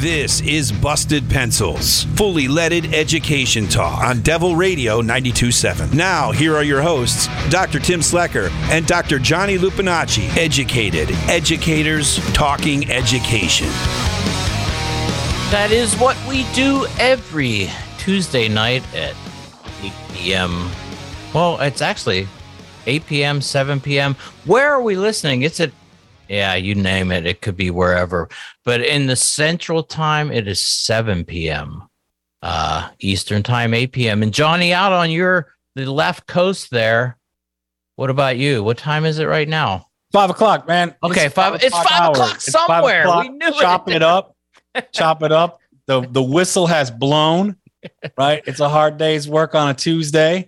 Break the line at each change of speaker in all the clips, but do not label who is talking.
This is Busted Pencils, fully leaded education talk on Devil Radio 92.7. Now, here are your hosts, Dr. Tim Slecker and Dr. Johnny Lupinacci. Educated educators talking education.
That is what we do every Tuesday night at 8 p.m. Well, it's actually 8 p.m., 7 p.m. Where are we listening? It's at, yeah, you name it. It could be wherever. But in the central time, it is 7 p.m. Eastern time, 8 p.m. And Johnny, out on the left coast there, what about you? What time is it right now?
5 o'clock, man.
Okay, it's 5 o'clock somewhere. 5 o'clock. We knew
Chop it up. Chop it up. The whistle has blown, right? It's a hard day's work on a Tuesday.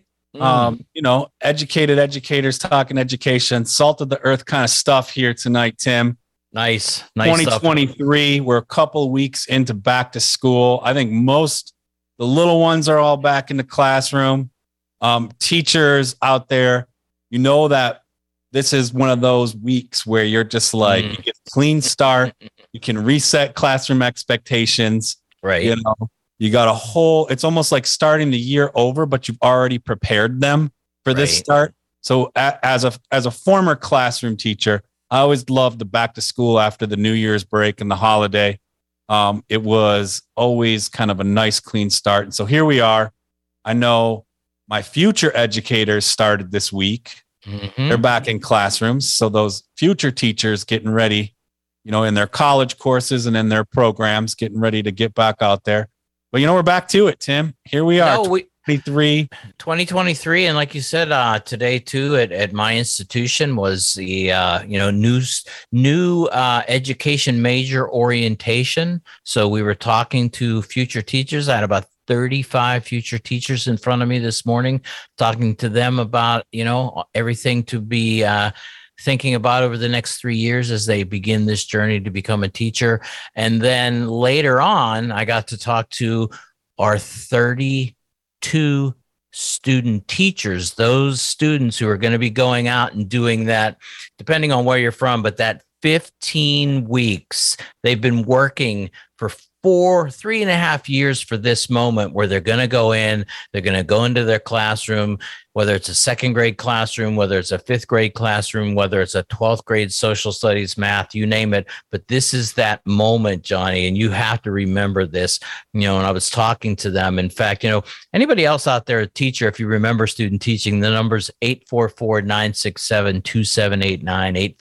Educated educators talking education, salt of the earth kind of stuff here tonight, Tim.
Nice
2023. We're a couple weeks into back to school. I think the little ones are all back in the classroom. Teachers out there, you know that this is one of those weeks where you're just like, you get a clean start. You can reset classroom expectations.
Right.
You know, you got it's almost like starting the year over, but you've already prepared them for this start. So as a former classroom teacher, I always loved the back to school after the New Year's break and the holiday. It was always kind of a nice, clean start. And so here we are. I know my future educators started this week. Mm-hmm. They're back in classrooms. So those future teachers getting ready, in their college courses and in their programs, getting ready to get back out there. But, we're back to it, Tim. Here we are,
2023. And like you said, today, too, at my institution was the, new education major orientation. So we were talking to future teachers. I had about 35 future teachers in front of me this morning, talking to them about, everything to be thinking about over the next 3 years as they begin this journey to become a teacher. And then later on, I got to talk to our 32 student teachers, those students who are going to be going out and doing that, depending on where you're from, but that 15 weeks, they've been working for 3.5 years for this moment where they're going to go into their classroom, whether it's a second grade classroom, whether it's a fifth grade classroom, whether it's a 12th grade social studies, math, you name it. But this is that moment, Johnny, and you have to remember this, and I was talking to them. In fact, anybody else out there, a teacher, if you remember student teaching, the number's 844-967-2789,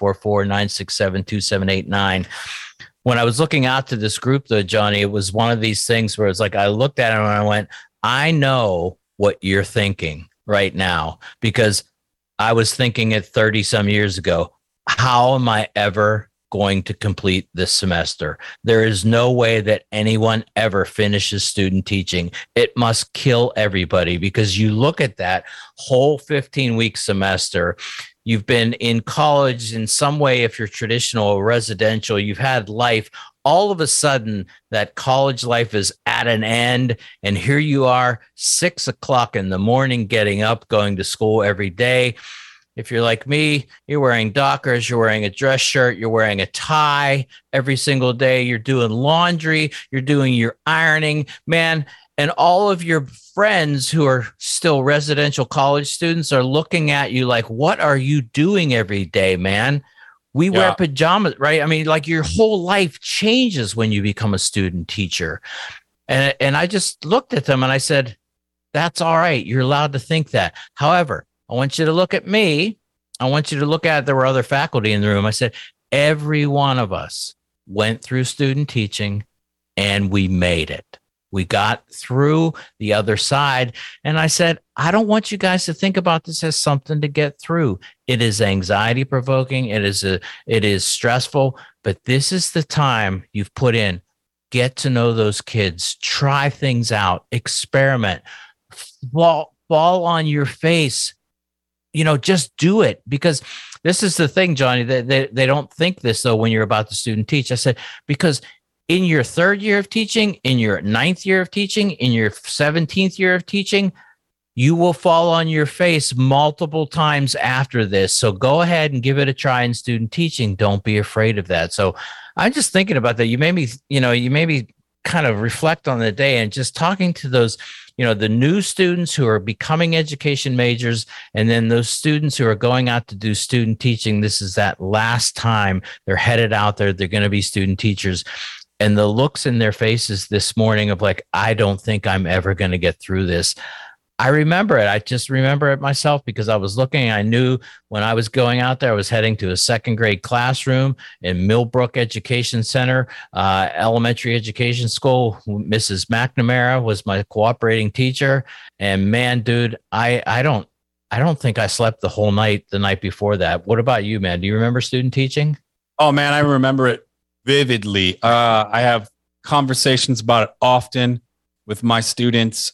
844-967-2789. When I was looking out to this group, though, Johnny, it was one of these things where it's like I looked at it and I went, I know what you're thinking right now, because I was thinking it 30 some years ago. How am I ever going to complete this semester? There is no way that anyone ever finishes student teaching. It must kill everybody, because you look at that whole 15-week semester. You've been in college in some way, if you're traditional or residential, you've had life. All of a sudden, that college life is at an end. And here you are, 6 o'clock in the morning, getting up, going to school every day. If you're like me, you're wearing Dockers, you're wearing a dress shirt, you're wearing a tie every single day. You're doing laundry, you're doing your ironing, man. And all of your friends who are still residential college students are looking at you like, what are you doing every day, man? We wear pajamas, right? I mean, like your whole life changes when you become a student teacher. And I just looked at them and I said, that's all right. You're allowed to think that. However, I want you to look at me. I want you to look at, there were other faculty in the room. I said, every one of us went through student teaching and we made it. We got through the other side. And I said, I don't want you guys to think about this as something to get through. It is anxiety provoking. It is stressful, but this is the time you've put in. Get to know those kids, try things out, experiment, fall on your face, just do it. Because this is the thing, Johnny, they don't think this though, when you're about to student teach. I said, because in your third year of teaching, in your 9th year of teaching, in your 17th year of teaching, you will fall on your face multiple times after this. So go ahead and give it a try in student teaching. Don't be afraid of that. So I'm just thinking about that. You made me kind of reflect on the day and just talking to those, the new students who are becoming education majors, and then those students who are going out to do student teaching. This is that last time they're headed out there. They're going to be student teachers. And the looks in their faces this morning of like, I don't think I'm ever going to get through this. I remember it. I just remember it myself because I was looking. I knew when I was going out there, I was heading to a second grade classroom in Millbrook Education Center, elementary education school. Mrs. McNamara was my cooperating teacher. And man, dude, I don't think I slept the whole night the night before that. What about you, man? Do you remember student teaching?
Oh man, I remember it vividly. I have conversations about it often with my students.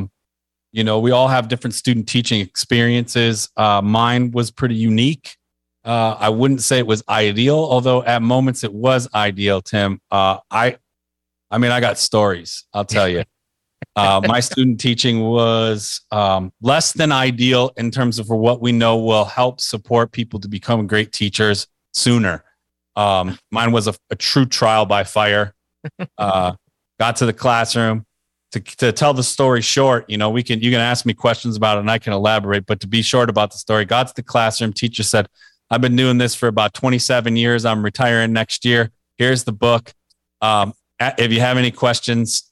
We all have different student teaching experiences. Mine was pretty unique. I wouldn't say it was ideal, although at moments it was ideal, Tim. I got stories, I'll tell you. My student teaching was less than ideal in terms of what we know will help support people to become great teachers sooner. Mine was a true trial by fire. Got to the classroom. To tell the story short, you can ask me questions about it and I can elaborate, but to be short about the story, got to the classroom, teacher said, I've been doing this for about 27 years. I'm retiring next year. Here's the book. If you have any questions,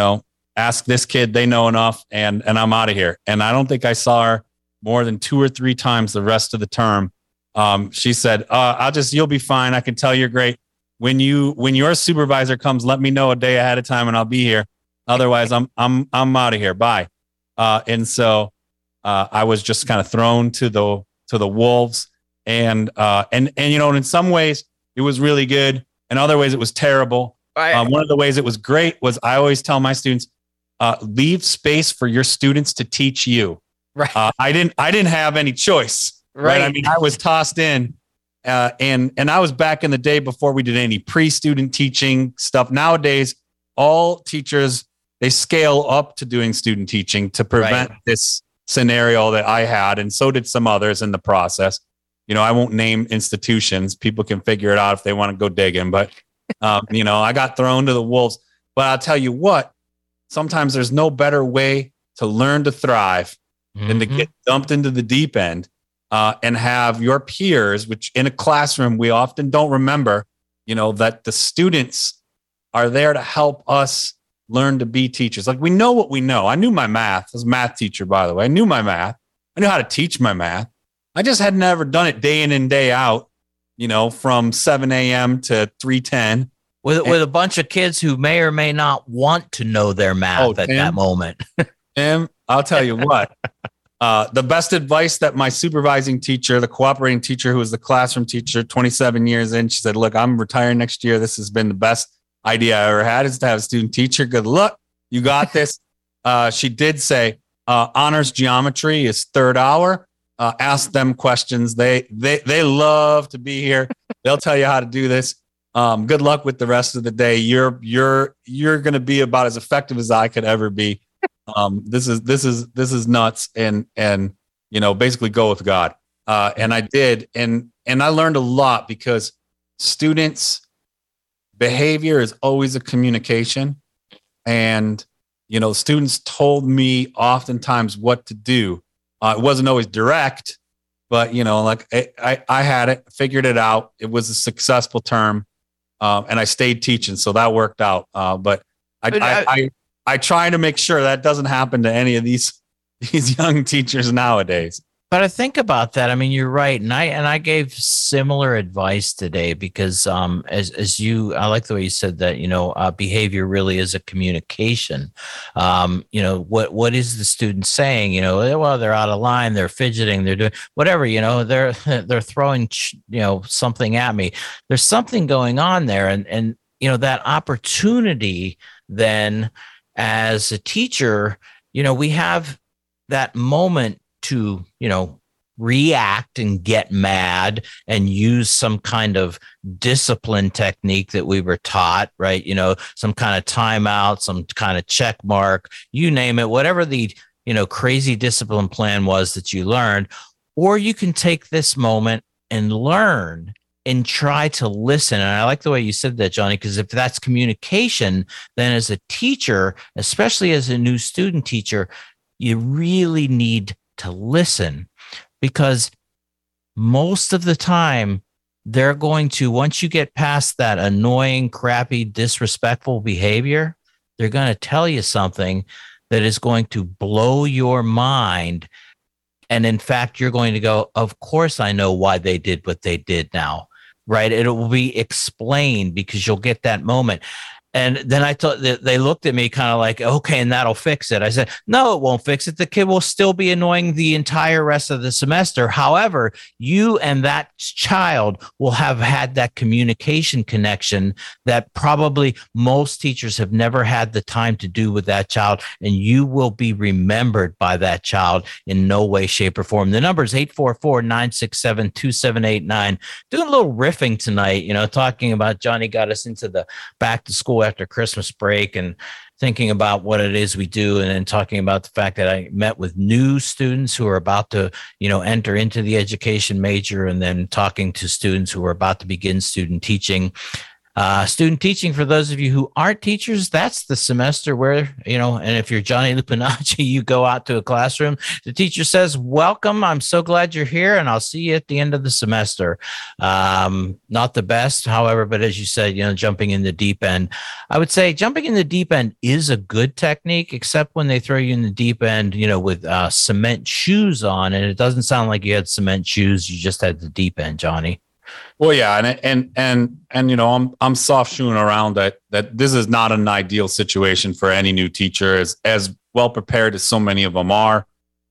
ask this kid, they know enough, and I'm out of here. And I don't think I saw her more than 2 or 3 times the rest of the term. She said, you'll be fine. I can tell you're great. When your supervisor comes, let me know a day ahead of time and I'll be here. Otherwise, I'm out of here. Bye. And so I was just kind of thrown to the wolves, and in some ways it was really good, in other ways it was terrible. One of the ways it was great was I always tell my students, leave space for your students to teach you.
Right.
I didn't have any choice. Right. I mean, I was tossed in, and I was back in the day before we did any pre-student teaching stuff. Nowadays, all teachers, they scale up to doing student teaching to prevent this scenario that I had. And so did some others in the process. I won't name institutions. People can figure it out if they want to go digging. But, I got thrown to the wolves. But I'll tell you what, sometimes there's no better way to learn to thrive than to get dumped into the deep end and have your peers, which in a classroom, we often don't remember, that the students are there to help us learn to be teachers. Like, we know what we know. I knew my math. I was a math teacher, by the way. I knew my math. I knew how to teach my math. I just had never done it day in and day out, from 7 a.m. to 3:10.
With a bunch of kids who may or may not want to know their math at that moment.
Tim, I'll tell you what. The best advice that my supervising teacher, the cooperating teacher who was the classroom teacher 27 years in, she said, look, I'm retiring next year. This has been the best idea I ever had, is to have a student teacher. Good luck. You got this. She did say, honors geometry is third hour. Ask them questions. They love to be here. They'll tell you how to do this. Good luck with the rest of the day. You're going to be about as effective as I could ever be. This is nuts. And basically go with God. And I did. And I learned a lot, because students' behavior is always a communication. And, students told me oftentimes what to do. It wasn't always direct, but, I had it, figured it out. It was a successful term. And I stayed teaching. So that worked out. But I try to make sure that doesn't happen to any of these young teachers nowadays.
But I think about that. I mean, you're right. And I gave similar advice today because I like the way you said that, behavior really is a communication. What is the student saying? Well, they're out of line, they're fidgeting, they're doing whatever, they're throwing, something at me. There's something going on there. And that opportunity then as a teacher, we have that moment to, react and get mad and use some kind of discipline technique that we were taught, right? Some kind of timeout, some kind of check mark, you name it, whatever the, crazy discipline plan was that you learned. Or you can take this moment and learn and try to listen. And I like the way you said that, Johnny, because if that's communication, then as a teacher, especially as a new student teacher, you really need to listen, because most of the time they're going to, once you get past that annoying, crappy, disrespectful behavior, they're going to tell you something that is going to blow your mind. And in fact, you're going to go, of course, I know why they did what they did now, right? It will be explained because you'll get that moment. And then I thought that they looked at me kind of like, okay, and that'll fix it. I said, no, it won't fix it. The kid will still be annoying the entire rest of the semester. However, you and that child will have had that communication connection that probably most teachers have never had the time to do with that child. And you will be remembered by that child in no way, shape, or form. The number is 844-967-2789. Doing a little riffing tonight, talking about Johnny got us into the back to school after Christmas break and thinking about what it is we do, and then talking about the fact that I met with new students who are about to, enter into the education major, and then talking to students who are about to begin student teaching. Student teaching, for those of you who aren't teachers, that's the semester where, and if you're Johnny Lupinacci, you go out to a classroom. The teacher says, welcome. I'm so glad you're here, and I'll see you at the end of the semester. Not the best, however, but as you said, jumping in the deep end. I would say jumping in the deep end is a good technique, except when they throw you in the deep end, with cement shoes on, and it doesn't sound like you had cement shoes. You just had the deep end, Johnny.
Well, yeah, and I'm soft shoeing around that this is not an ideal situation for any new teacher, as well prepared as so many of them are.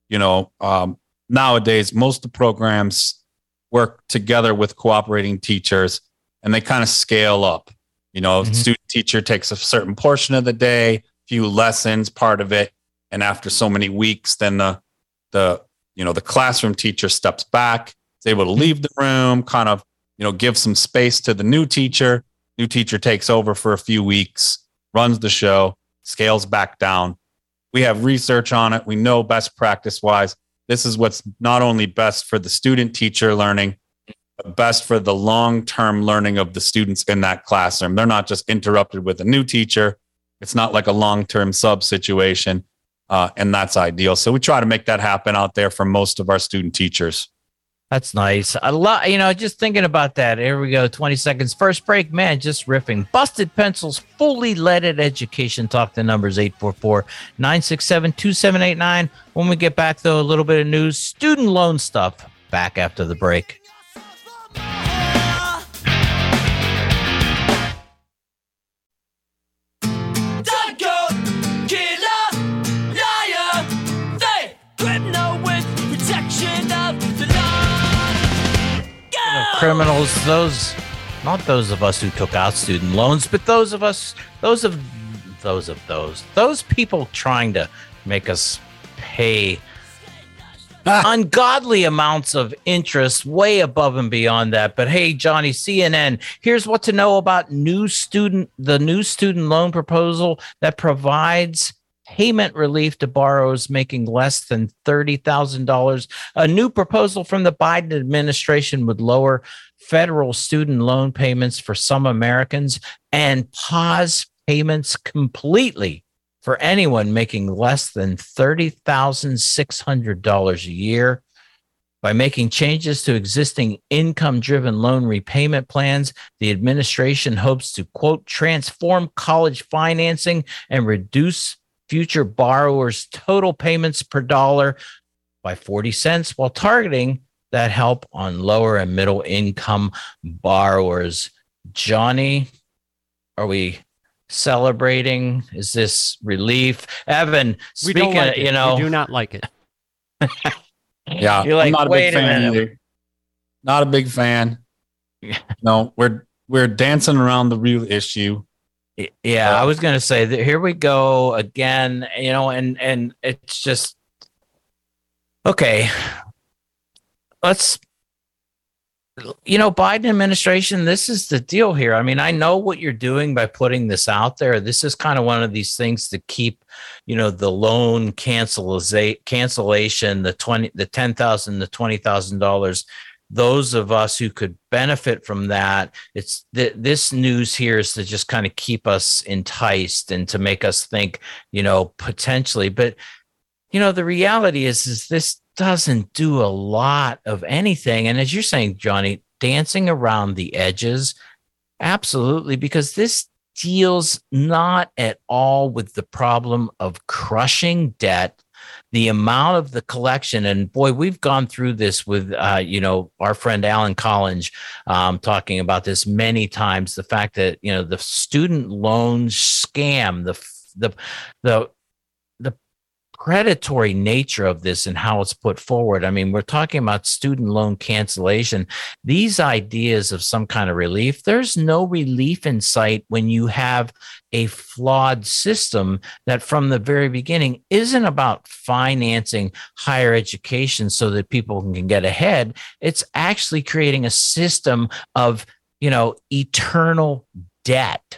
Nowadays, most of the programs work together with cooperating teachers, and they kind of scale up. Student teacher takes a certain portion of the day, few lessons, part of it, and after so many weeks, then the classroom teacher steps back, is able to leave the room, kind of give some space to the new teacher. New teacher takes over for a few weeks, runs the show, scales back down. We have research on it. We know best practice wise, this is what's not only best for the student teacher learning, but best for the long-term learning of the students in that classroom. They're not just interrupted with a new teacher. It's not like a long-term sub situation. And that's ideal. So we try to make that happen out there for most of our student teachers.
That's nice. A lot, just thinking about that. Here we go. 20 seconds. First break, man, just riffing. Busted Pencils, fully leaded education talk. The number's 844-967-2789. When we get back, though, a little bit of news, student loan stuff. Back after the break. Criminals, not those of us who took out student loans, but those people trying to make us pay ungodly amounts of interest way above and beyond that. But hey, Johnny, CNN, here's what to know about the new student loan proposal that provides payment relief to borrowers making less than $30,000. A new proposal from the Biden administration would lower federal student loan payments for some Americans and pause payments completely for anyone making less than $30,600 a year. By making changes to existing income-driven loan repayment plans, the administration hopes to, quote, transform college financing and reduce future borrowers' total payments per dollar by 40 cents while targeting that help on lower and middle income borrowers. Johnny, are we celebrating? Is this relief? Evan, speaking
we don't like it. We do not like it.
Yeah,
you're like,
I'm not a big fan
either.
Not a big fan. No, we're dancing around the real issue.
Yeah, I was going to say that here we go again, and it's just, okay, let's, Biden administration, this is the deal here. I mean, I know what you're doing by putting this out there. This is kind of one of these things to keep, the loan cancellation, the $10,000, the $20,000 those of us who could benefit from that, it's this news here is to just kind of keep us enticed and to make us think, potentially. But, the reality is this doesn't do a lot of anything. And as you're saying, Johnny, dancing around the edges, absolutely, because this deals not at all with the problem of crushing debt, the amount of the collection. And boy, we've gone through this with, our friend Alan Collins talking about this many times. The fact that, the student loan scam, the predatory nature of this and how it's put forward. I mean, we're talking about student loan cancellation. These ideas of some kind of relief, there's no relief in sight when you have a flawed system that from the very beginning isn't about financing higher education so that people can get ahead. It's actually creating a system of, eternal debt.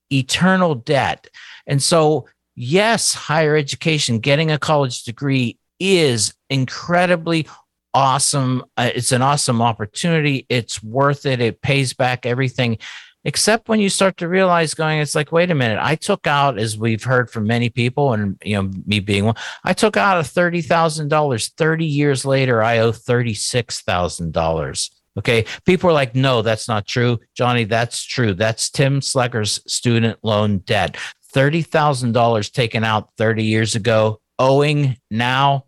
And so, yes, higher education, getting a college degree is incredibly awesome. It's an awesome opportunity. It's worth it. It pays back everything, except when you start to realize it's like, wait a minute, I took out, as we've heard from many people and, me being one, I took out $30,000. 30 years later, I owe $36,000. Okay. People are like, no, that's not true. Johnny, that's true. That's Tim Slecker's student loan debt. $30,000 taken out 30 years ago, owing now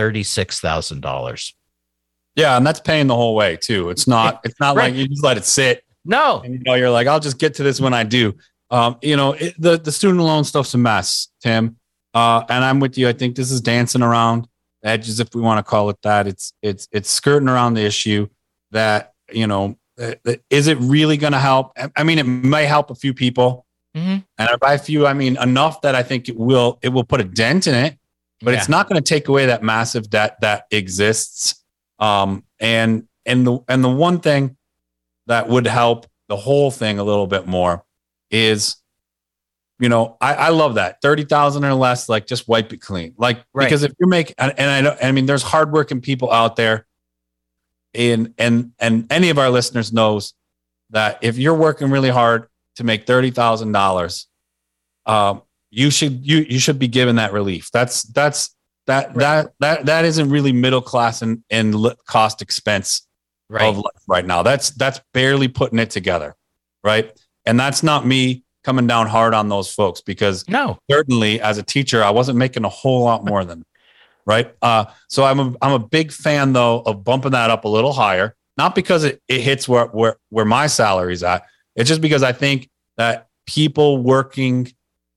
$36,000.
Yeah, and that's paying the whole way too. It's not right. Like you just let it sit.
No.
And you're like, I'll just get to this when I do. The student loan stuff's a mess, Tim. And I'm with you. I think this is dancing around the edges, if we want to call it that. It's skirting around the issue that, is it really going to help? I mean, it may help a few people. Mm-hmm. And by a few, I mean enough that I think it will put a dent in it, but it's not going to take away that massive debt that exists. And the one thing that would help the whole thing a little bit more is, I love that 30,000 or less, like just wipe it clean. Like, because if you're making, I mean, there's hardworking people out there and any of our listeners knows that if you're working really hard to make $30,000, you should be given that relief. That isn't really middle class and cost expense of life right now. That's barely putting it together, right? And that's not me coming down hard on those folks, because certainly as a teacher, I wasn't making a whole lot more than right. So I'm a big fan though of bumping that up a little higher, not because it hits where my salary's at. It's just because I think that people working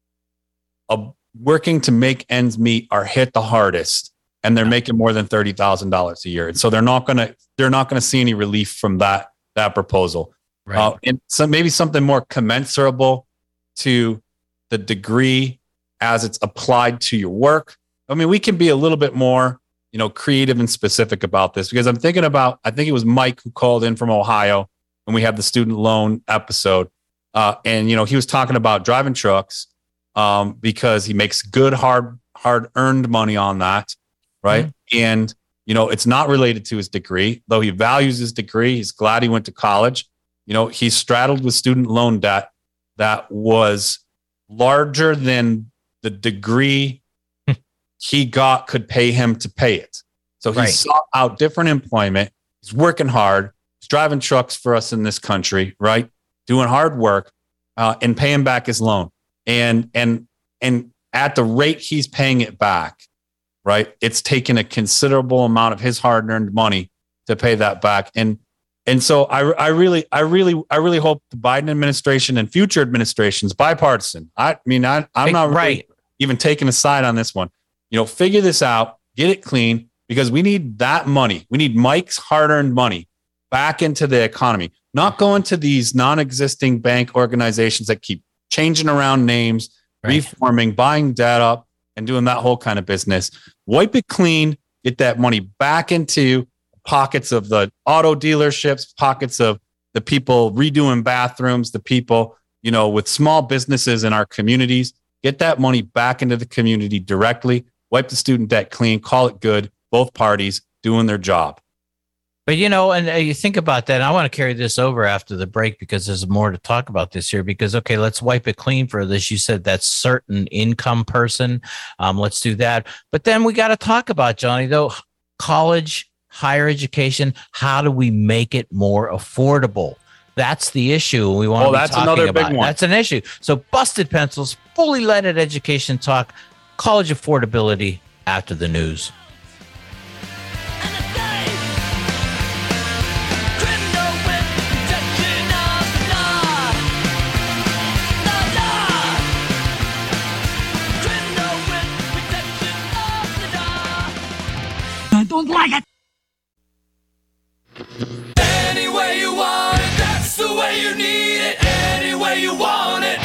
to make ends meet are hit the hardest, and they're making more than $30,000 a year, and so they're not gonna see any relief from that proposal. Right. And so maybe something more commensurable to the degree as it's applied to your work. I mean, we can be a little bit more, creative and specific about this, because I think it was Mike who called in from Ohio when we had the student loan episode. And, he was talking about driving trucks because he makes good, hard earned money on that. Right. Mm-hmm. And, it's not related to his degree, though he values his degree. He's glad he went to college. He's straddled with student loan debt that was larger than the degree he got could pay him to pay it. So he sought out different employment. He's working hard. He's driving trucks for us in this country, right? Doing hard work and paying back his loan. And at the rate he's paying it back, right? It's taken a considerable amount of his hard-earned money to pay that back. And so I really hope the Biden administration and future administrations, bipartisan. I'm not really even taking a side on this one. Figure this out, get it clean, because we need that money. We need Mike's hard-earned money back into the economy, not going to these non-existing bank organizations that keep changing around names, reforming, buying debt up, and doing that whole kind of business. Wipe it clean, get that money back into pockets of the auto dealerships, pockets of the people redoing bathrooms, the people, with small businesses in our communities. Get that money back into the community directly. Wipe the student debt clean, call it good. Both parties doing their job.
But, and you think about that. And I want to carry this over after the break because there's more to talk about this here. Because, okay, let's wipe it clean for this. You said that certain income person. Let's do that. But then we got to talk about, Johnny, though, college, higher education. How do we make it more affordable? That's the issue we want to be
that's
talking
another
about.
big one.
That's an issue. So Busted Pencils, fully leaded education talk, college affordability after the news.
I don't like it.
Any way you want it, that's the way you need it. Any way you want it.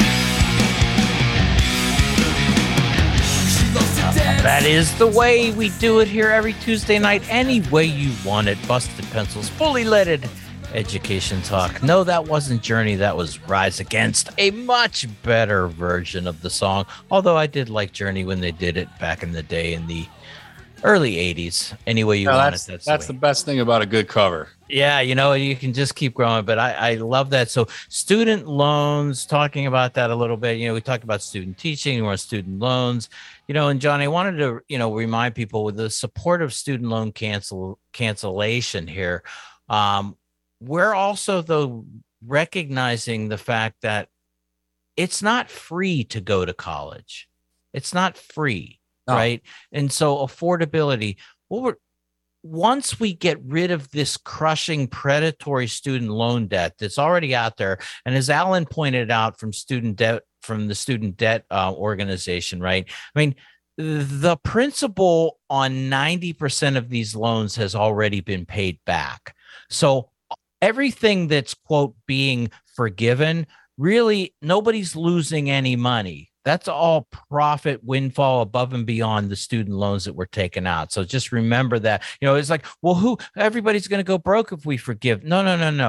That is the way we do it here every Tuesday night. Any way you want it. Busted Pencils, fully leaded education talk. No, that wasn't Journey. That was Rise Against, a much better version of the song. Although I did like Journey when they did it back in the day in the early 80s. Any way you want it.
That's the best thing about a good cover.
Yeah, you can just keep growing, but I love that. So student loans, talking about that a little bit, we talked about student teaching or student loans, and Johnny, I wanted to, remind people with the support of student loan cancellation here. We're also, though, recognizing the fact that it's not free to go to college. It's not free. No. Right. And so affordability, once we get rid of this crushing predatory student loan debt that's already out there, and as Alan pointed out from the student debt organization, right? I mean, the principal on 90% of these loans has already been paid back. So everything that's, quote, being forgiven, really nobody's losing any money. That's all profit windfall above and beyond the student loans that were taken out. So just remember that, it's like, well, everybody's going to go broke if we forgive. No.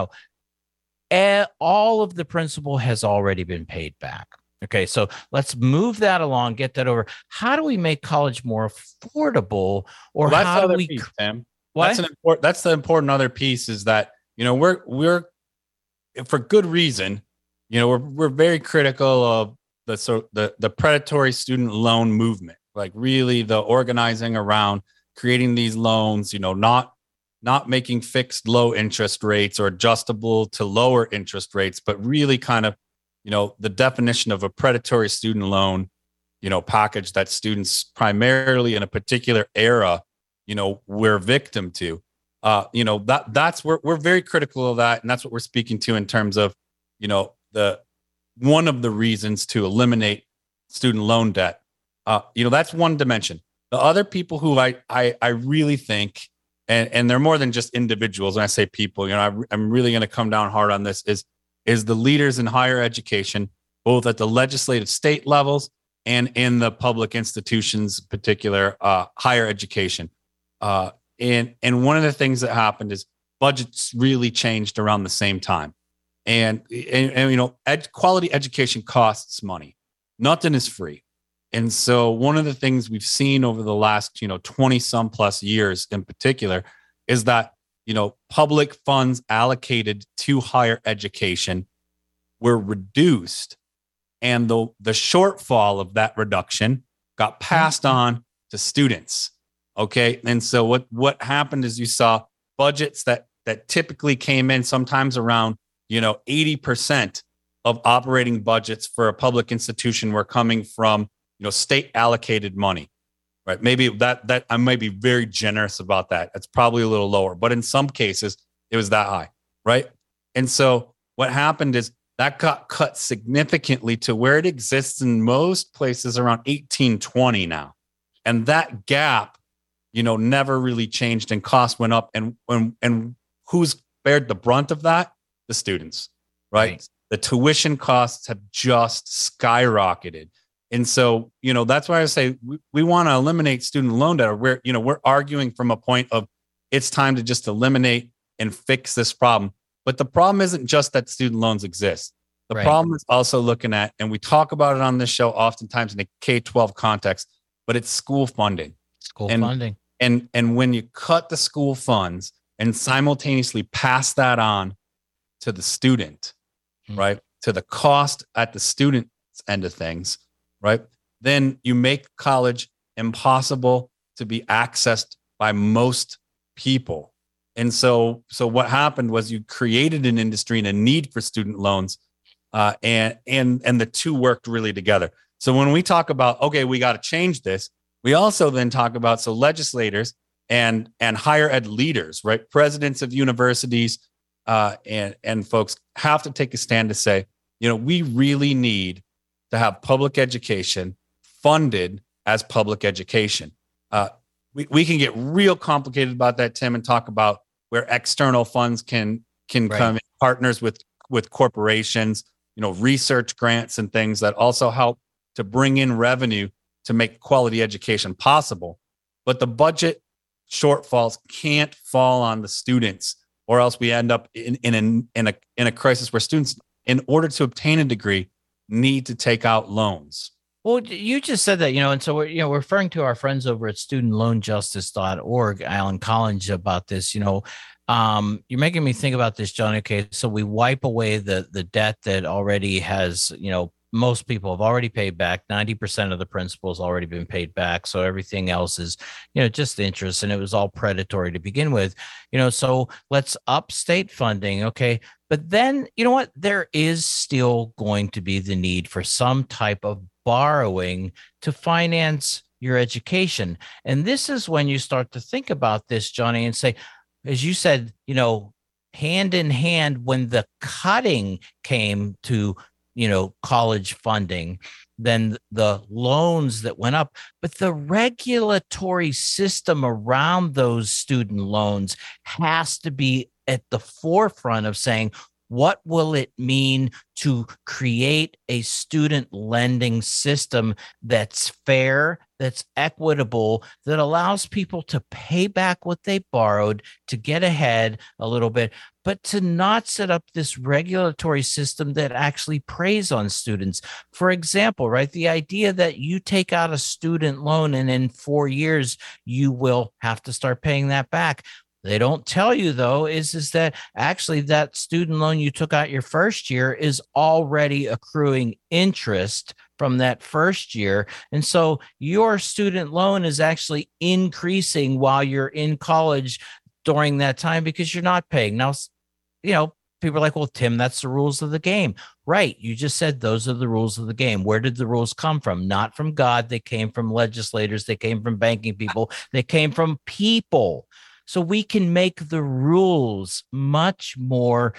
All of the principal has already been paid back. Okay. So let's move that along, get that over. How do we make college more affordable, or how do we,
piece, Tim.
What?
That's the important other piece is that, we're for good reason, we're very critical of the predatory student loan movement, like really the organizing around creating these loans, not making fixed low interest rates or adjustable to lower interest rates, but really kind of, the definition of a predatory student loan, package that students primarily in a particular era, we're victim to. That's where we're very critical of that. And that's what we're speaking to in terms of, one of the reasons to eliminate student loan debt. That's one dimension. The other people who I really think, and they're more than just individuals. When I say people, I'm really going to come down hard on this is the leaders in higher education, both at the legislative state levels and in the public institutions, particular higher education. And one of the things that happened is budgets really changed around the same time. And quality education costs money. Nothing is free. And so one of the things we've seen over the last, 20 some plus years in particular is that, public funds allocated to higher education were reduced. And the shortfall of that reduction got passed on to students. Okay. And so what happened is you saw budgets that typically came in sometimes around 80% of operating budgets for a public institution were coming from, state allocated money, right? Maybe that I might be very generous about that. It's probably a little lower, but in some cases it was that high, right? And so what happened is that got cut significantly to where it exists in most places around 1820 now. And that gap, never really changed and costs went up. And who's bared the brunt of that? The students, right? The tuition costs have just skyrocketed. And so, that's why I say we want to eliminate student loan debt. We're arguing from a point of it's time to just eliminate and fix this problem. But the problem isn't just that student loans exist. The problem is also looking at, and we talk about it on this show oftentimes in a K-12 context, but it's school funding.
Funding.
And when you cut the school funds, and simultaneously pass that on to the student, right? To the cost at the student's end of things, right? Then you make college impossible to be accessed by most people. And so what happened was you created an industry and a need for student loans, and the two worked really together. So when we talk about, okay, we got to change this, we also then talk about, so legislators and higher ed leaders, right? Presidents of universities, and folks have to take a stand to say, we really need to have public education funded as public education. We can get real complicated about that, Tim, and talk about where external funds can come in, partners with corporations, research grants and things that also help to bring in revenue to make quality education possible. But the budget shortfalls can't fall on the students, or else we end up in a crisis where students, in order to obtain a degree, need to take out loans.
Well, you just said that, and so we're referring to our friends over at studentloanjustice.org, Alan Collins, about this. You're making me think about this, Johnny. Okay, so we wipe away the debt that already has, most people have already paid back. 90% of the principal has already been paid back. So everything else is, just interest, and it was all predatory to begin with. So let's up state funding. Okay. But then, you know what? There is still going to be the need for some type of borrowing to finance your education. And this is when you start to think about this, Johnny, and say, as you said, hand in hand, when the cutting came to, college funding, then the loans that went up, but the regulatory system around those student loans has to be at the forefront of saying, what will it mean to create a student lending system that's fair, that's equitable, that allows people to pay back what they borrowed, to get ahead a little bit, but to not set up this regulatory system that actually preys on students? For example, right, the idea that you take out a student loan and in 4 years you will have to start paying that back. They don't tell you, though, is that actually that student loan you took out your first year is already accruing interest from that first year. And so your student loan is actually increasing while you're in college during that time because you're not paying. Now, people are like, well, Tim, that's the rules of the game. Right. You just said those are the rules of the game. Where did the rules come from? Not from God. They came from legislators. They came from banking people. They came from people. So we can make the rules much more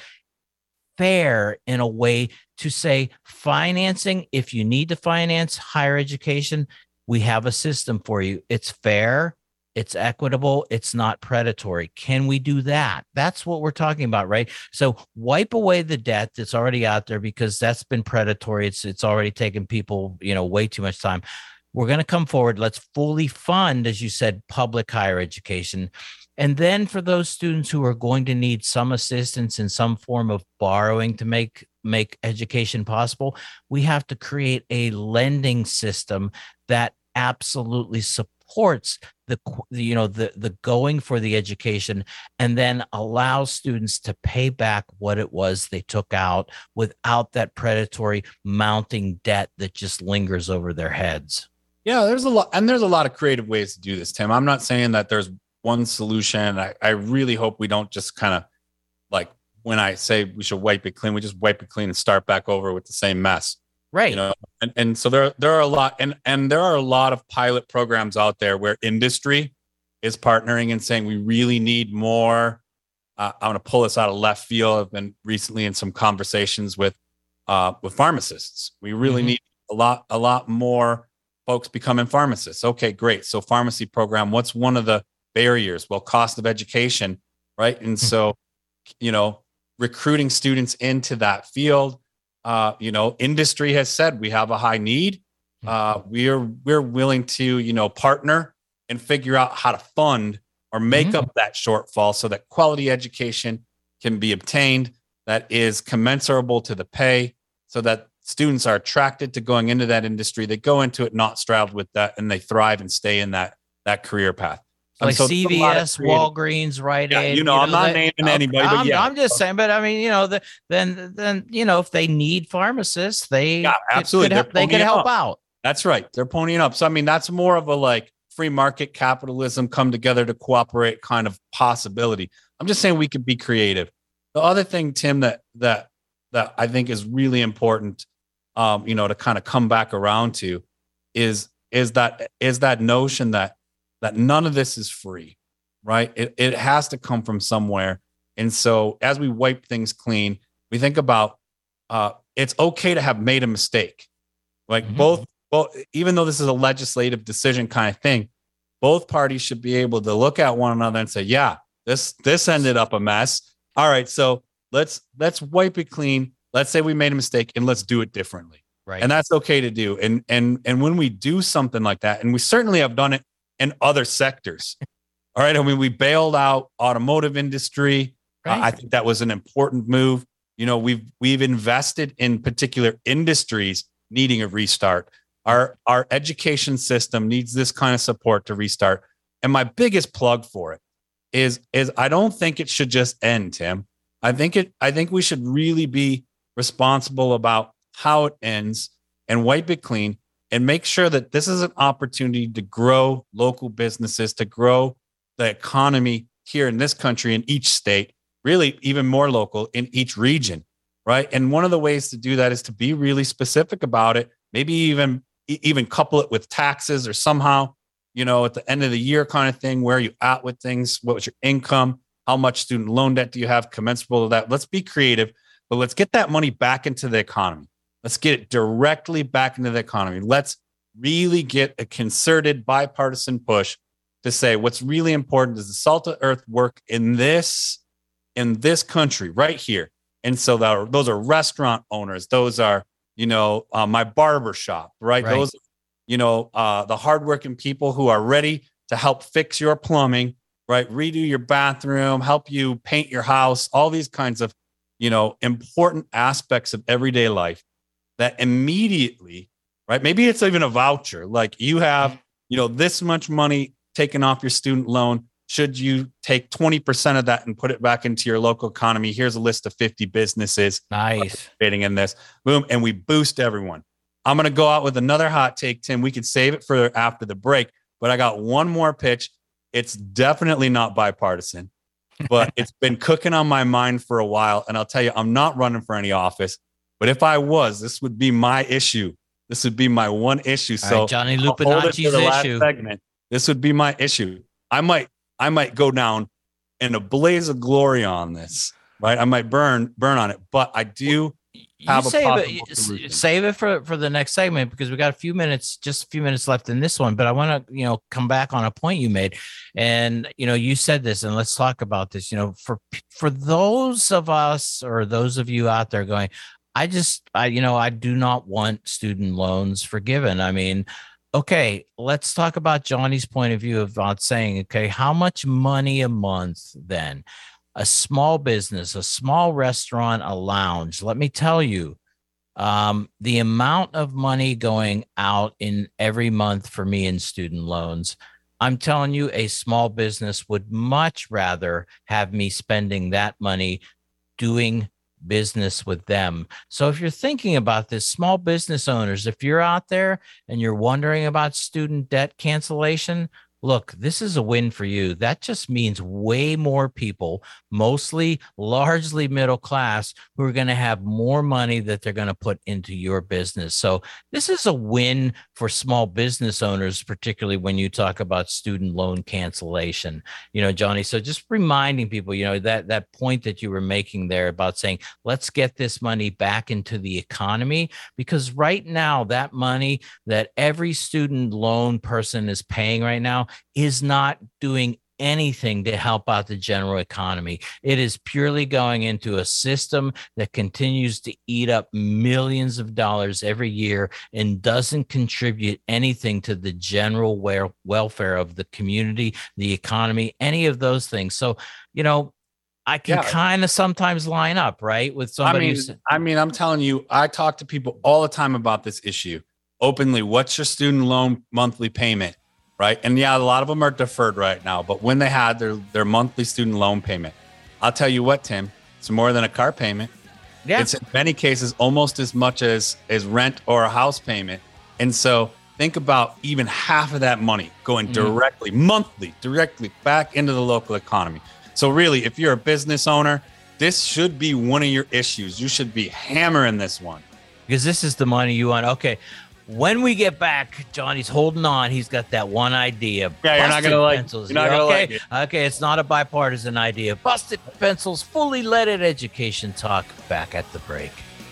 fair in a way to say financing. If you need to finance higher education, we have a system for you. It's fair. It's equitable. It's not predatory. Can we do that? That's what we're talking about, right? So wipe away the debt that's already out there because that's been predatory. It's already taken people, way too much time. We're going to come forward. Let's fully fund, as you said, public higher education. And then for those students who are going to need some assistance in some form of borrowing to make education possible, we have to create a lending system that absolutely supports the going for the education and then allows students to pay back what it was they took out without that predatory mounting debt that just lingers over their heads.
Yeah, there's a lot of creative ways to do this, Tim. I'm not saying that there's one solution. I really hope we don't just kind of, like, when I say we should wipe it clean, we just wipe it clean and start back over with the same mess.
Right.
And so there are a lot, and there are a lot of pilot programs out there where industry is partnering and saying we really need more. I'm going to pull this out of left field. I've been recently in some conversations with pharmacists. We really need a lot more folks becoming pharmacists. Okay, great. So pharmacy program, what's one of the barriers? Well, cost of education, right? And so, recruiting students into that field, industry has said we have a high need. We're willing to, partner and figure out how to fund or make up that shortfall so that quality education can be obtained that is commensurable to the pay, so that students are attracted to going into that industry. They go into it not straddled with that, and they thrive and stay in that career path.
Like CVS, Walgreens, Rite Aid.
I'm not naming anybody, but
I'm just saying. But I mean, then if they need pharmacists, absolutely they could help out.
That's right. They're ponying up. So I mean, that's more of a like free market capitalism come together to cooperate kind of possibility. I'm just saying we could be creative. The other thing, Tim, that I think is really important, to kind of come back around to, is that notion that none of this is free, right? It has to come from somewhere. And so as we wipe things clean, we think about it's okay to have made a mistake. Like both, even though this is a legislative decision kind of thing, both parties should be able to look at one another and say, yeah, this ended up a mess. All right, so let's wipe it clean. Let's say we made a mistake and let's do it differently.
Right. And
that's okay to do. And when we do something like that, and we certainly have done it in other sectors. All right. I mean, we bailed out automotive industry. Right. I think that was an important move. We've invested in particular industries needing a restart. Our education system needs this kind of support to restart. And my biggest plug for it is I don't think it should just end, Tim. I think we should really be responsible about how it ends and wipe it clean and make sure that this is an opportunity to grow local businesses, to grow the economy here in this country, in each state, really even more local in each region, right? And one of the ways to do that is to be really specific about it, maybe even couple it with taxes or somehow, at the end of the year kind of thing, where are you at with things? What was your income? How much student loan debt do you have commensurable to that? Let's be creative, but let's get that money back into the economy. Let's get it directly back into the economy. Let's really get a concerted bipartisan push to say what's really important is the salt of earth work in this country right here. And so those are restaurant owners. Those are, my barber shop, right? Those, the hardworking people who are ready to help fix your plumbing, right? Redo your bathroom, help you paint your house, all these kinds of, important aspects of everyday life that immediately, right? Maybe it's even a voucher. Like you have, this much money taken off your student loan. Should you take 20% of that and put it back into your local economy? Here's a list of 50 businesses participating in this. Boom. And we boost everyone. I'm going to go out with another hot take, Tim. We could save it for after the break, but I got one more pitch. It's definitely not bipartisan, but it's been cooking on my mind for a while. And I'll tell you, I'm not running for any office. But if I was, this would be my issue. This would be my one issue. So
Johnny Lupinacci's issue.
Segment. This would be my issue. I might go down in a blaze of glory on this, right? I might burn on it, but I do have a possible solution.
Save it for the next segment because we got just a few minutes left in this one. But I want to, come back on a point you made, and you said this, and let's talk about this. For those of us or those of you out there going, I do not want student loans forgiven. I mean, okay, let's talk about Johnny's point of view about saying, okay, how much money a month then? A small business, a small restaurant, a lounge. Let me tell you, the amount of money going out in every month for me in student loans, I'm telling you, a small business would much rather have me spending that money doing business with them. So if you're thinking about this, small business owners, if you're out there and you're wondering about student debt cancellation, look, this is a win for you. That just means way more people, mostly largely middle class, who are going to have more money that they're going to put into your business. So this is a win for small business owners, particularly when you talk about student loan cancellation, Johnny. So just reminding people, that point that you were making there about saying, let's get this money back into the economy, because right now that money that every student loan person is paying right now is not doing anything to help out the general economy. It is purely going into a system that continues to eat up millions of dollars every year and doesn't contribute anything to the general welfare of the community, the economy, any of those things. So, I can kind of sometimes line up, right, with somebody.
I'm telling you, I talk to people all the time about this issue openly. What's your student loan monthly payment? right? And yeah, a lot of them are deferred right now, but when they had their monthly student loan payment, I'll tell you what, Tim, it's more than a car payment.
Yeah.
It's in many cases almost as much as rent or a house payment. And so think about even half of that money going directly, monthly, directly back into the local economy. So really, if you're a business owner, this should be one of your issues. You should be hammering this one.
Because this is the money you want. Okay. When we get back, Johnny's holding on. He's got that one idea.
Yeah, you're not gonna like.
Pencils.
You're not gonna
okay?
like it.
Okay, it's not a bipartisan idea. Busted Pencils, fully leaded education talk. Back at the break.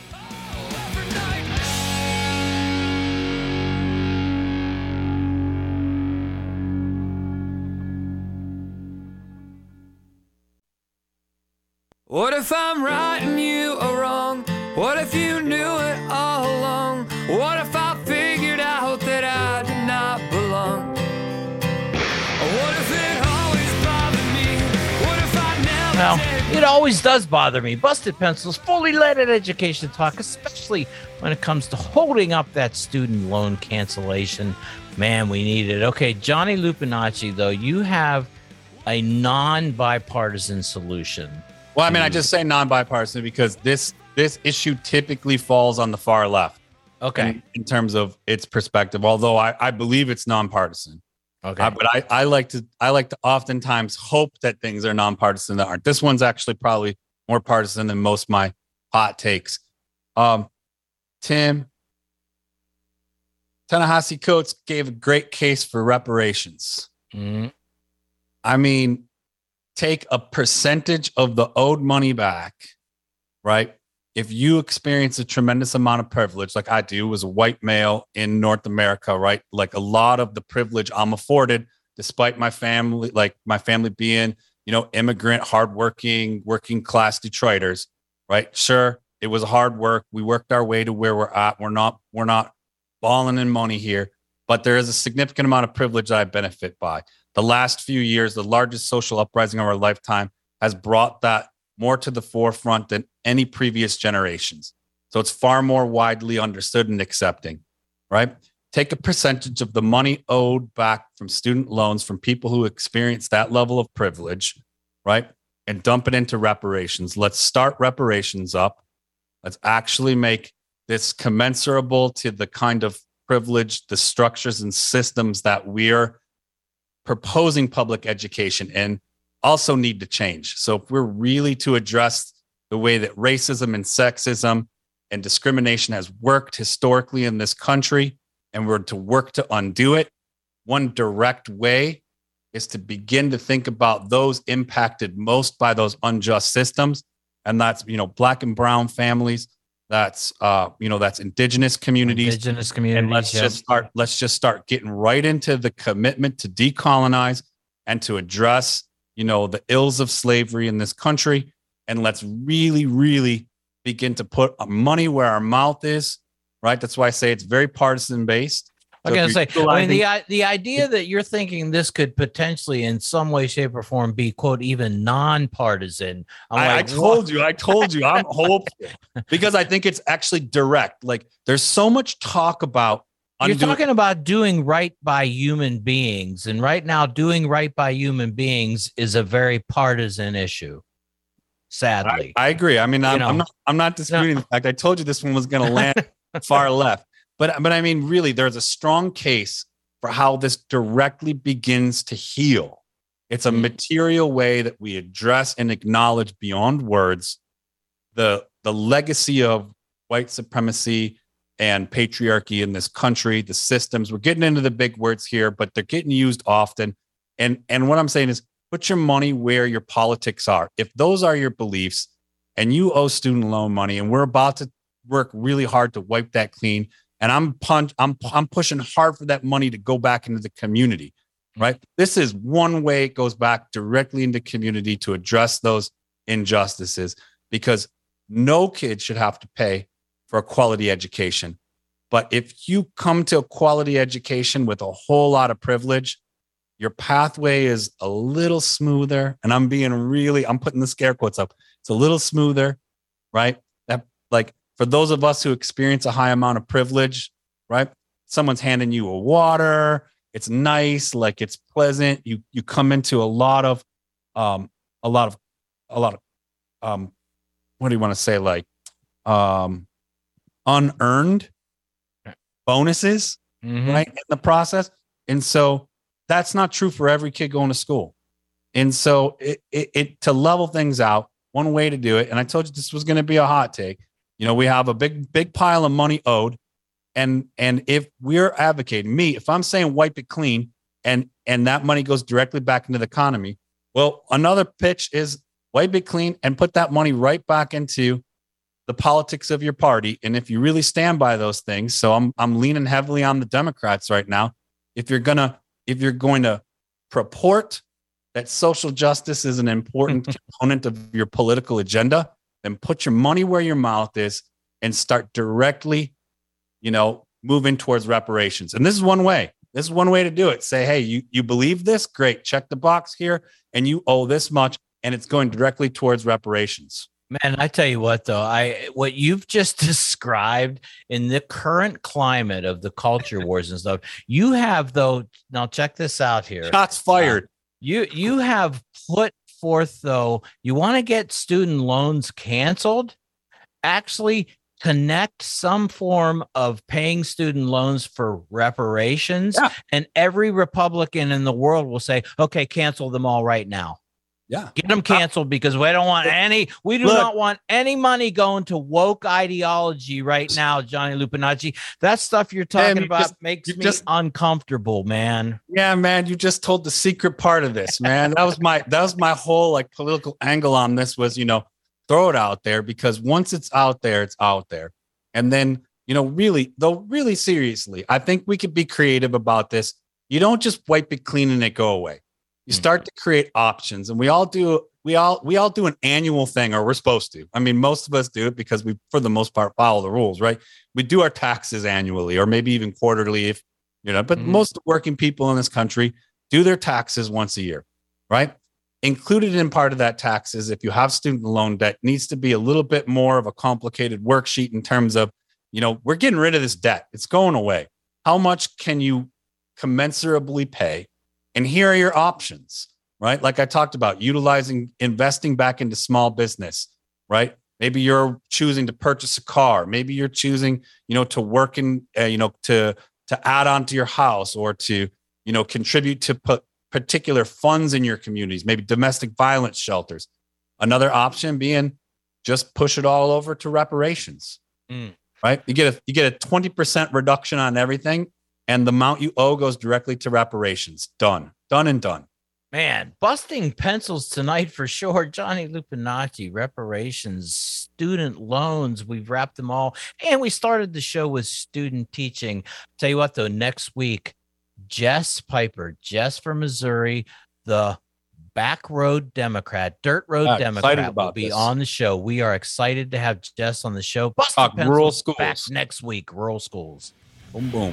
What if I'm right and you are wrong? What if you knew it all along? What if I figured out that I did not belong? What if it always bothered me? What if I never
Well, it always does bother me. Busted Pencils, fully leaded education talk, especially when it comes to holding up that student loan cancellation. Man, we need it. Okay, Johnny Lupinacci, though, you have a non-bipartisan solution.
Well, I mean, I just say non-bipartisan because this issue typically falls on the far left.
Okay.
In terms of its perspective, although I believe it's nonpartisan.
Okay.
But I like to oftentimes hope that things are nonpartisan that aren't. This one's actually probably more partisan than most of my hot takes. Tim, Ta-Nehisi Coates gave a great case for reparations.
Mm-hmm.
I mean, take a percentage of the owed money back, right? If you experience a tremendous amount of privilege, like I do as a white male in North America, right? Like a lot of the privilege I'm afforded, despite my family being, immigrant, hardworking, working class Detroiters, right? Sure, it was hard work. We worked our way to where we're at. We're not balling in money here, but there is a significant amount of privilege that I benefit by. The last few years, the largest social uprising of our lifetime has brought that more to the forefront than any previous generations. So it's far more widely understood and accepting, right? Take a percentage of the money owed back from student loans from people who experience that level of privilege, right? And dump it into reparations. Let's start reparations up. Let's actually make this commensurable to the kind of privilege, the structures and systems that we're proposing public education in also need to change. So if we're really to address the way that racism and sexism and discrimination has worked historically in this country, and we're to work to undo it, one direct way is to begin to think about those impacted most by those unjust systems. And that's, Black and brown families. That's, that's indigenous communities. And let's just start getting right into the commitment to decolonize and to address, the ills of slavery in this country. And let's really, really begin to put our money where our mouth is, right? That's why I say it's very partisan based.
I'm going to say, the idea that you're thinking this could potentially in some way, shape, or form be, quote, even nonpartisan.
I told you, I'm hopeful because I think it's actually direct. Like there's so much talk about.
You're talking about doing right by human beings. And right now, doing right by human beings is a very partisan issue. Sadly.
I agree. I mean, I'm not disputing the fact. I told you this one was going to land far left. But I mean, really, there's a strong case for how this directly begins to heal. It's a material way that we address and acknowledge beyond words the legacy of white supremacy and patriarchy in this country, the systems. We're getting into the big words here, but they're getting used often. And what I'm saying is put your money where your politics are. If those are your beliefs and you owe student loan money and we're about to work really hard to wipe that clean, and I'm pushing hard for that money to go back into the community, right? This is one way it goes back directly into community to address those injustices, because no kid should have to pay for a quality education. But if you come to a quality education with a whole lot of privilege, your pathway is a little smoother. And I'm putting the scare quotes up. It's a little smoother, right? That, like, for those of us who experience a high amount of privilege, right? Someone's handing you a water. it's nice, like it's pleasant. You come into a lot of what do you want to say, like unearned bonuses, right, in the process. And so that's not true for every kid going to school. And so it to level things out, one way to do it, and I told you this was going to be a hot take. We have a big pile of money owed. And if we're advocating, if I'm saying wipe it clean and that money goes directly back into the economy, well, another pitch is wipe it clean and put that money right back into the politics of your party. And if you really stand by those things, so I'm leaning heavily on the Democrats right now. If you're going to purport that social justice is an important component of your political agenda, then put your money where your mouth is and start directly moving towards reparations. And this is one way. This is one way to do it. Say, hey, you believe this? Great. Check the box here. And you owe this much. And it's going directly towards reparations.
Man, I tell you what, though, what you've just described in the current climate of the culture wars and stuff, you have, though, now check this out here.
Shots fired.
You have put forth, though, you want to get student loans canceled? Actually connect some form of paying student loans for reparations, and every Republican in the world will say, okay, cancel them all right now.
Yeah.
Get them canceled because we don't want we do not want any money going to woke ideology right now, Johnny Lupinacci. That stuff you're talking about makes me uncomfortable, man.
Yeah, man. You just told the secret part of this, man. That was my whole like political angle on this was, throw it out there, because once it's out there, it's out there. And then, really seriously, I think we could be creative about this. You don't just wipe it clean and it go away. You start to create options, and we all do an annual thing, or we're supposed to. I mean, most of us do it because we, for the most part, follow the rules, right? We do our taxes annually, or maybe even quarterly, but most working people in this country do their taxes once a year, right? Included in part of that taxes, if you have student loan debt, needs to be a little bit more of a complicated worksheet in terms of, we're getting rid of this debt. It's going away. How much can you commensurably pay? And here are your options, right? Like I talked about, investing back into small business, right? Maybe you're choosing to purchase a car. Maybe you're choosing, to work in, to add on to your house, or to, contribute to particular funds in your communities, maybe domestic violence shelters. Another option being just push it all over to reparations, right? You get a 20% reduction on everything, and the amount you owe goes directly to reparations. Done and done.
Man, busting pencils tonight for sure. Johnny Lupinacci, reparations, student loans. We've wrapped them all. And we started the show with student teaching. Tell you what, though, next week, Jess Piper, Jess from Missouri, the back road Democrat, dirt road Democrat, will be on the show. We are excited to have Jess on the show.
Talk rural schools.
Back next week, rural schools.
Boom, boom.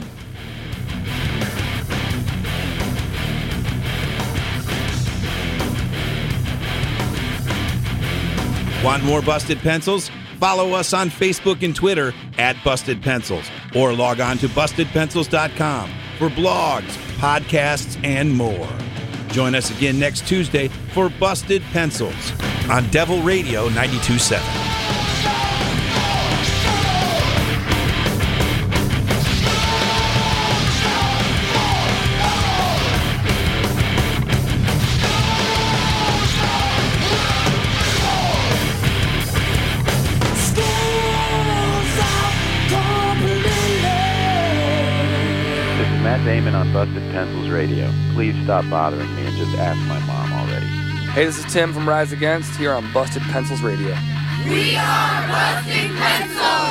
Want more Busted Pencils? Follow us on Facebook and Twitter at Busted Pencils, or log on to bustedpencils.com for blogs, podcasts, and more. Join us again next Tuesday for Busted Pencils on Devil Radio 92.7.
Damon on Busted Pencils Radio. Please stop bothering me and just ask my mom already.
Hey, this is Tim from Rise Against here on Busted Pencils Radio.
We are Busted Pencils!